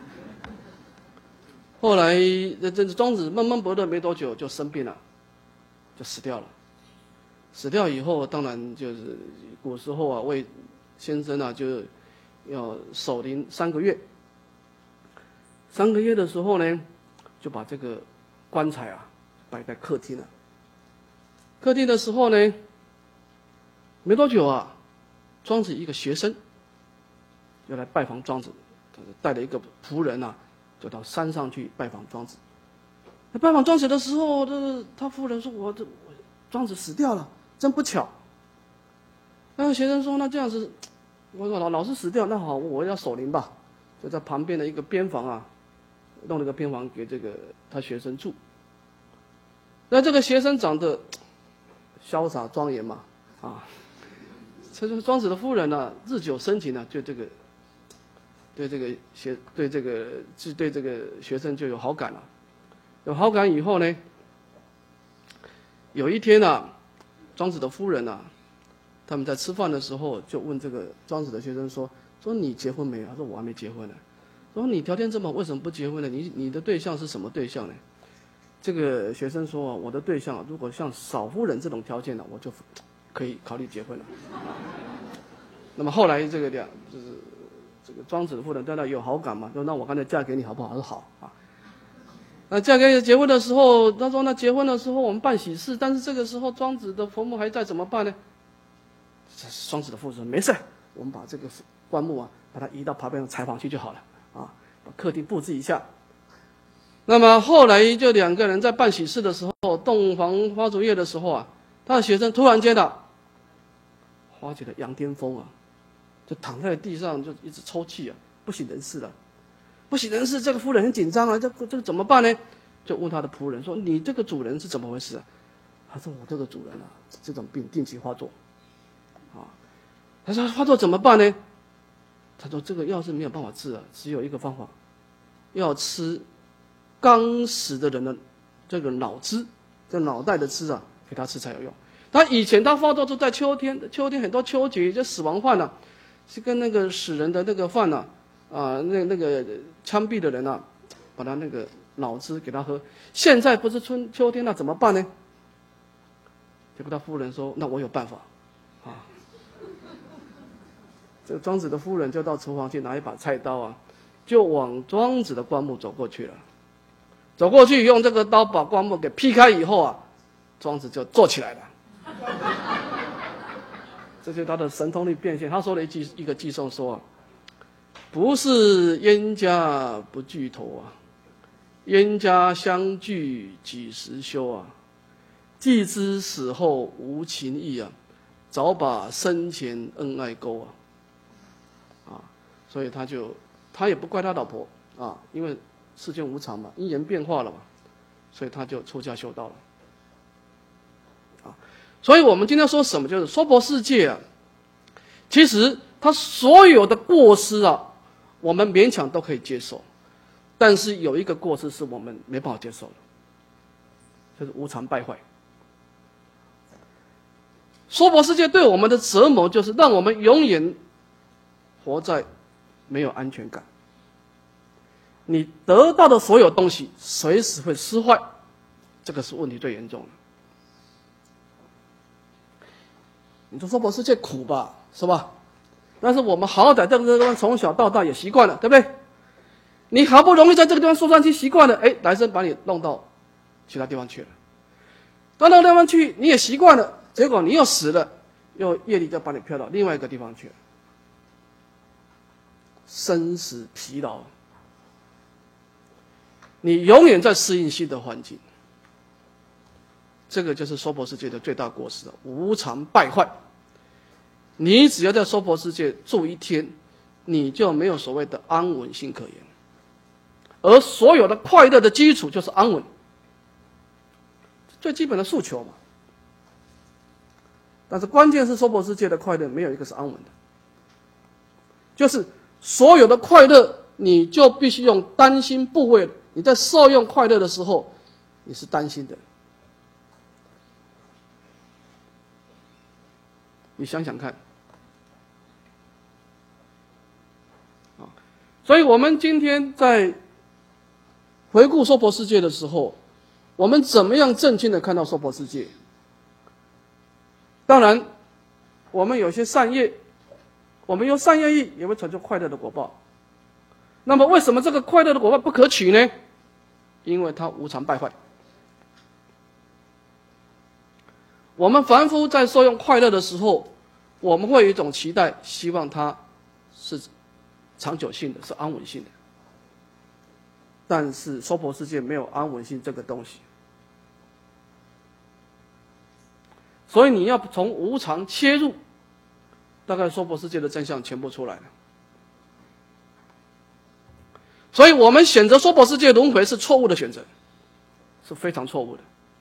后来这这庄子闷闷不乐没多久就生病了，就死掉了。死掉以后，当然就是古时候啊，为先生啊就要守灵三个月。三个月的时候呢，就把这个棺材啊摆在客厅了。客厅的时候呢，没多久啊，庄子一个学生就来拜访庄子，带了一个仆人啊，就到山上去拜访庄子。拜访庄子的时候，这他夫人说：“我这庄子死掉了，真不巧。”那个学生说：“那这样子，我老老是死掉，那好，我要守灵吧。”就在旁边的一个边房啊，弄了个边房给这个他学生住。那这个学生长得潇洒庄严嘛，啊，这就是庄子的夫人呢、啊，日久生情呢、啊，对这个，对这个学，对这个，就对这个学生就有好感了。有好感以后呢，有一天啊，庄子的夫人啊，他们在吃饭的时候就问这个庄子的学生说：“说你结婚没有？”他说：“我还没结婚呢。”说：“你条件这么好，为什么不结婚呢？你你的对象是什么对象呢？”这个学生说：“啊，我的对象如果像少夫人这种条件呢，我就可以考虑结婚了。”那么后来这个两就是这个庄子的夫人对他有好感嘛，说：“那我干脆嫁给你好不好？”他说：“好啊。”那嫁给结婚的时候，他说：“那结婚的时候我们办喜事，但是这个时候庄子的坟墓还在，怎么办呢？”庄子的夫人说：“没事，我们把这个棺木啊，把它移到旁边的柴房去就好了啊，把客厅布置一下。”那么后来就两个人在办喜事的时候，洞房花烛夜的时候啊，他的学生突然间的发起了羊癫疯啊，就躺在地上就一直抽泣啊，不省人事了。不省人事，这个夫人很紧张啊，这个这个怎么办呢？就问他的仆人说：“你这个主人是怎么回事啊？”他说：“我这个主人啊，这种病定期发作，啊，他说发作怎么办呢？”他说：“这个药是没有办法治啊，只有一个方法，要吃刚死的人的这个脑汁，这脑袋的汁啊，给他吃才有用。他以前他发作是在秋天，秋天很多秋节，就死亡饭啊，是跟那个死人的那个饭啊。”啊，那那个枪毙的人啊，把他那个脑汁给他喝。现在不是春秋天，那怎么办呢？结果他夫人说：“那我有办法。”啊，这个庄子的夫人就到厨房去拿一把菜刀啊，就往庄子的棺木走过去了。走过去用这个刀把棺木给劈开以后啊，庄子就坐起来了。这就是他的神通力变现。他说了一句一个寄颂说啊。不是冤家不聚头啊，冤家相聚几时休啊？既知死后无情义啊，早把生前恩爱勾啊！啊，所以他就他也不怪他老婆啊，因为世间无常嘛，因缘变化了嘛，所以他就出家修道了。啊，所以我们今天说什么，就是娑婆世界啊，其实他所有的过失啊。我们勉强都可以接受，但是有一个过失是我们没办法接受的，就是无常败坏。娑婆世界对我们的折磨，就是让我们永远活在没有安全感。你得到的所有东西，随时会失坏，这个是问题最严重的。你说娑婆世界苦吧，是吧？但是我们好歹在这个地方从小到大也习惯了，对不对？你好不容易在这个地方受伤期习惯了，哎，来生把你弄到其他地方去了，到那个地方去你也习惯了，结果你又死了，又业力就把你飘到另外一个地方去了，生死疲劳，你永远在适应新的环境，这个就是娑婆世界的最大过失了，无常败坏。你只要在娑婆世界住一天， 你就没有所谓的安稳性可言。而所有的快乐的基础就是安稳，最基本的诉求嘛。但是关键是娑婆世界的快乐没有一个是安稳的，就是所有的快乐你就必须用担心部位，你在受用快乐的时候你是担心的。你想想看啊，所以我们今天在回顾娑婆世界的时候，我们怎么样正确的看到娑婆世界？当然我们有些善业，我们用善业意也会成就快乐的果报。那么为什么这个快乐的果报不可取呢？因为它无常败坏。我们凡夫在受用快乐的时候，我们会有一种期待，希望它是长久性的，是安稳性的。但是娑婆世界没有安稳性这个东西，所以你要从无常切入，大概娑婆世界的真相全部出来了。所以我们选择娑婆世界轮回是错误的选择，是非常错误的。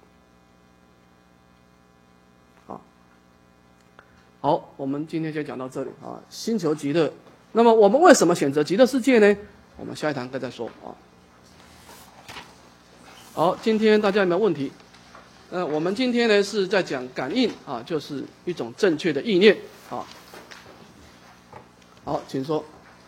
好，好，我们今天就讲到这里啊。星球极乐，那么我们为什么选择极乐世界呢？我们下一堂课再说啊。好，今天大家有没有问题？呃，我们今天呢是在讲感应啊，就是一种正确的意念啊。好，请说。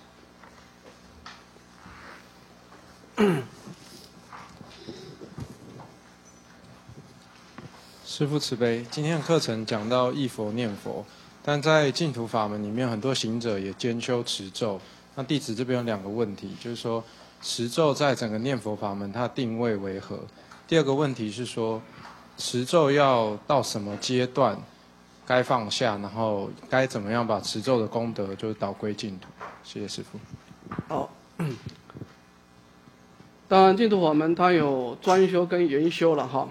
师父慈悲，今天的课程讲到忆佛念佛，但在净土法门里面，很多行者也兼修持咒。那弟子这边有两个问题，就是说持咒在整个念佛法门它定位为何？第二个问题是说持咒要到什么阶段该放下，然后该怎么样把持咒的功德就是导归净土？谢谢师父。 好，当然净土法门它有专修跟研修了哈。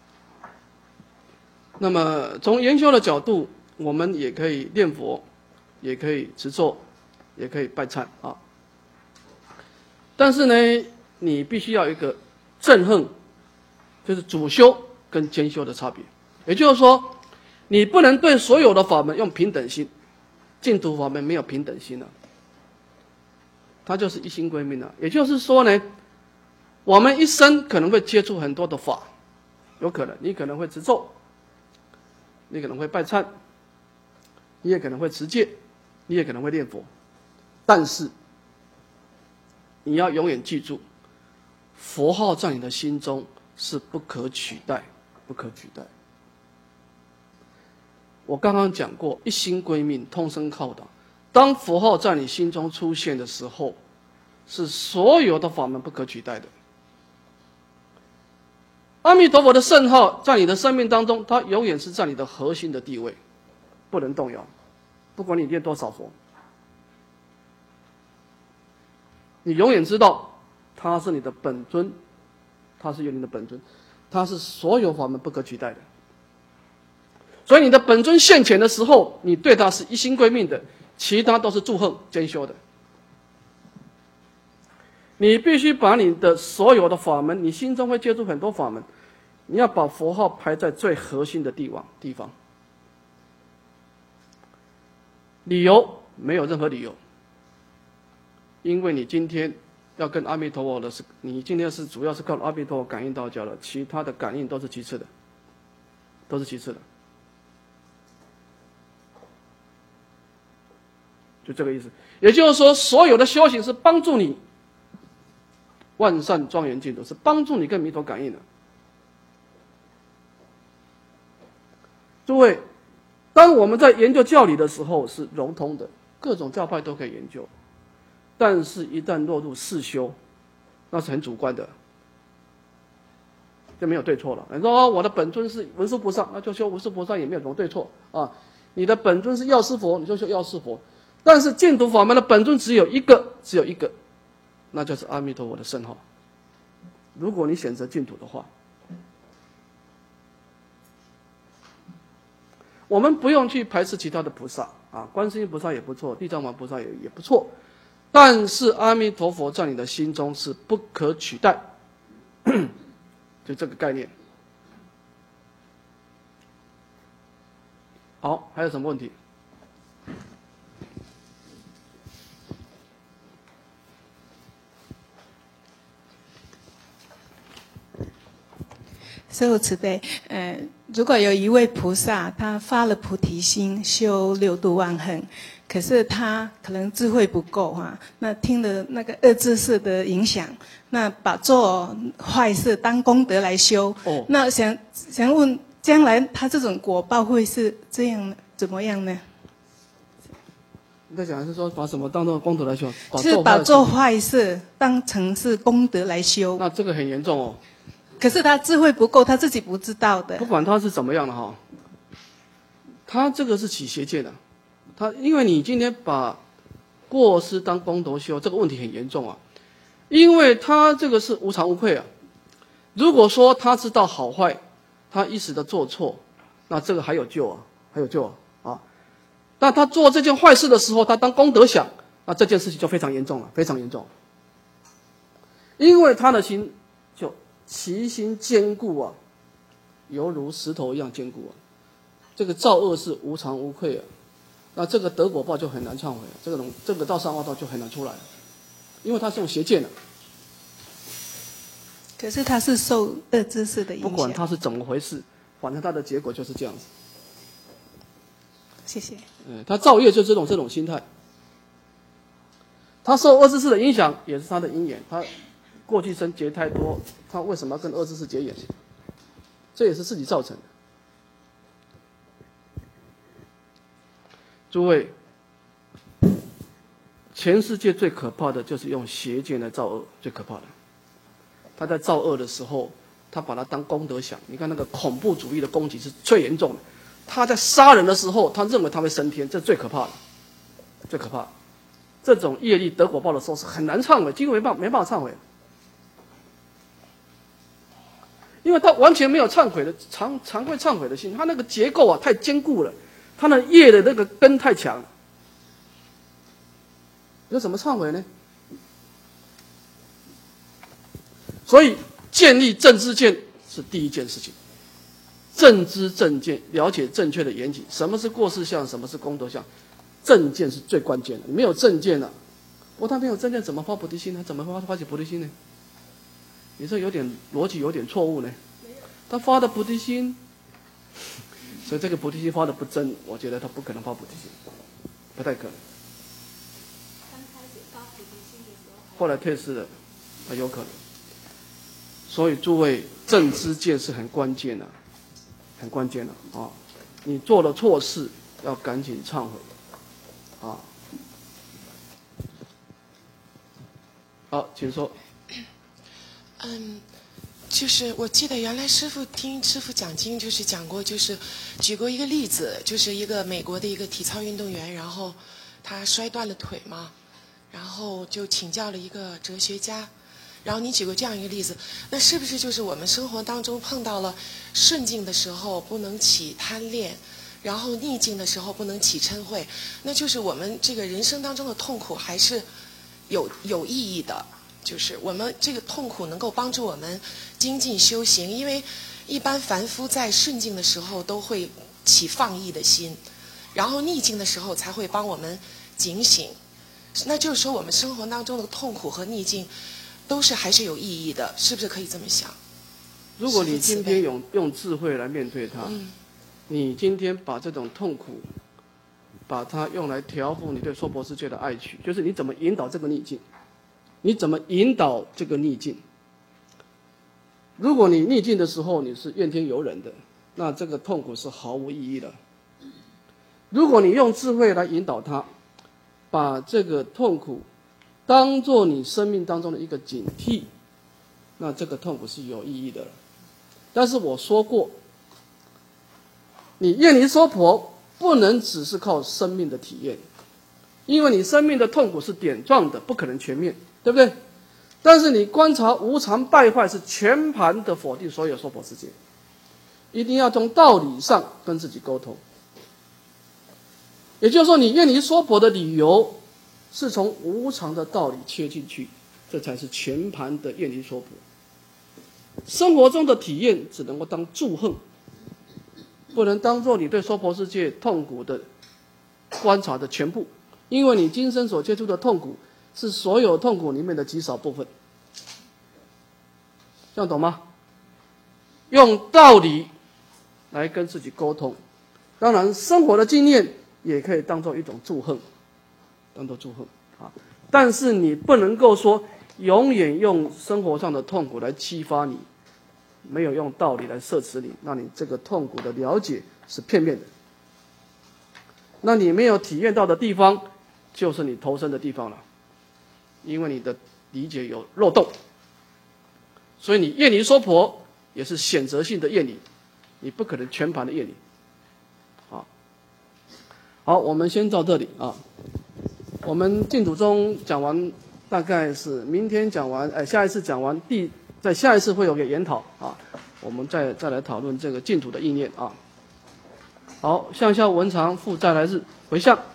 那么从研修的角度，我们也可以念佛，也可以持咒，也可以拜忏啊。但是呢，你必须要有一个正衡，就是主修跟兼修的差别。也就是说，你不能对所有的法门用平等心，净土法门没有平等心的、啊，它就是一心归命的、啊。也就是说呢，我们一生可能会接触很多的法，有可能你可能会持咒，你可能会拜忏，你也可能会持戒，你也可能会念佛，但是你要永远记住，佛号在你的心中是不可取代，不可取代。我刚刚讲过，一心归命，通身靠党。当佛号在你心中出现的时候，是所有的法门不可取代的。阿弥陀佛的圣号在你的生命当中，它永远是在你的核心的地位，不能动摇，不管你念多少佛，你永远知道它是你的本尊，它是有你的本尊，它是所有法门不可取代的。所以你的本尊现前的时候，你对它是一心归命的，其他都是祝贺兼修的。你必须把你的所有的法门，你心中会接触很多法门，你要把佛号排在最核心的地方地方。理由没有任何理由，因为你今天要跟阿弥陀佛的是，你今天是主要是靠阿弥陀佛感应道交的，其他的感应都是其次的，都是其次的，就这个意思。也就是说，所有的修行是帮助你万善庄严净土，是帮助你跟弥陀感应的。诸位，当我们在研究教理的时候是融通的，各种教派都可以研究，但是一旦落入世修，那是很主观的，就没有对错了。你说、哦、我的本尊是文殊菩萨，那就修文殊菩萨，也没有什么对错啊。你的本尊是药师佛，你就修药师佛。但是净土法门的本尊只有一个，只有一个，那就是阿弥陀佛的圣号。如果你选择净土的话，我们不用去排斥其他的菩萨啊，观世音菩萨也不错，地藏王菩萨也也不错， 但是阿弥陀佛在你的心中是不可取代，就这个概念。好，还有什么问题？ 师父慈悲，呃，如果有一位菩萨，他发了菩提心，修六度万恨，可是他可能智慧不够哈、啊，那听了那个恶知识的影响，那把做坏事当功德来修。哦，那想想问，将来他这种果报会是这样怎么样呢？ 你在讲的是说把什么当做功德来修？ 是把做坏事当成是功德来修。 那这个很严重哦。 可是他智慧不够，他自己不知道的。 不管他是怎么样的哈，他这个是起邪见的。他因为你今天把过失当功德修，这个问题很严重啊。因为他这个是无常无愧啊。如果说他知道好坏，他一时的做错，那这个还有救啊，还有救啊啊。那他做这件坏事的时候，他当功德想，那这件事情就非常严重了，非常严重。因为他的心就其心坚固啊，犹如石头一样坚固啊。这个造恶是无常无愧啊，那这个得果报就很难忏悔了，这个这个到三恶道就很难出来了，因为他是用邪见的。 可是他是受恶知识的影响。 不管他是怎么回事，反正他的结果就是这样子。 谢谢。 嗯，他造业就是这种这种心态。他受恶知识的影响，也是他的因缘。他过去生结太多，他为什么要跟恶知识结缘？这也是自己造成的。诸位，全世界最可怕的就是用邪见来造恶，最可怕的。他在造恶的时候，他把它当功德想。你看那个恐怖主义的攻击是最严重的。他在杀人的时候，他认为他会升天，这最可怕的，最可怕的。这种业力得果报的时候是很难忏悔，几乎没办法没办法忏悔，因为他完全没有忏悔的常常会忏悔的心，他那个结构啊太坚固了，他的业的那个根太强了，有怎么忏悔呢？所以建立正知见是第一件事情。正知正见，了解正确的严谨，什么是过失相，什么是功德相，正见是最关键的。你没有正见啊，不过他没有正见，怎么发菩提心呢？怎么发发起菩提心呢？你这有点逻辑有点错误呢。他发的菩提心，所以这个菩提心发的不真，我觉得他不可能发菩提心，不太可能。 刚开始发菩提心的时候， 后来退失了，啊，有可能。所以诸位，正知见是很关键的。很关键的啊！你做了错事，要赶紧忏悔啊！好，请说。 嗯，就是我记得原来师父听师父讲经，就是讲过，就是举过一个例子，就是一个美国的一个体操运动员，然后他摔断了腿嘛，然后就请教了一个哲学家。然后你举过这样一个例子，那是不是就是我们生活当中碰到了顺境的时候不能起贪恋，然后逆境的时候不能起嗔恚，那就是我们这个人生当中的痛苦还是有有意义的，就是我们这个痛苦能够帮助我们精进修行，因为一般凡夫在顺境的时候都会起放逸的心，然后逆境的时候才会帮我们警醒，那就是说我们生活当中的痛苦和逆境都是还是有意义的，是不是可以这么想？ 如果你今天用用智慧来面对它， 嗯， 你今天把这种痛苦，把它用来调伏你对娑婆世界的爱取，就是你怎么引导这个逆境，你怎么引导这个逆境。如果你逆境的时候你是怨天尤人的，那这个痛苦是毫无意义的。如果你用智慧来引导它，把这个痛苦当作你生命当中的一个警惕，那这个痛苦是有意义的。但是我说过，你厌离娑婆不能只是靠生命的体验，因为你生命的痛苦是点状的，不可能全面，对不对？但是你观察无常败坏是全盘的否定所有娑婆世界，一定要从道理上跟自己沟通。也就是说，你厌离娑婆的理由是从无常的道理切进去，这才是全盘的厌离说婆。生活中的体验只能够当祝贺，不能当做你对娑婆世界痛苦的观察的全部，因为你今生所接触的痛苦是所有痛苦里面的极少部分。这样懂吗？用道理来跟自己沟通，当然生活的经验也可以当做一种祝贺，当做祝贺啊。但是你不能够说永远用生活上的痛苦来激发你，没有用道理来摄持你，那你这个痛苦的了解是片面的。那你没有体验到的地方，就是你投身的地方了，因为你的理解有漏洞，所以你厌离说婆也是选择性的厌离，你不可能全盘的厌离。好，好，我们先到这里啊。我们净土宗讲完，大概是明天讲完，哎，下一次讲完第，在下一次会有个研讨啊，我们再再来讨论这个净土的意念啊。好，向下文长复再来日，回向。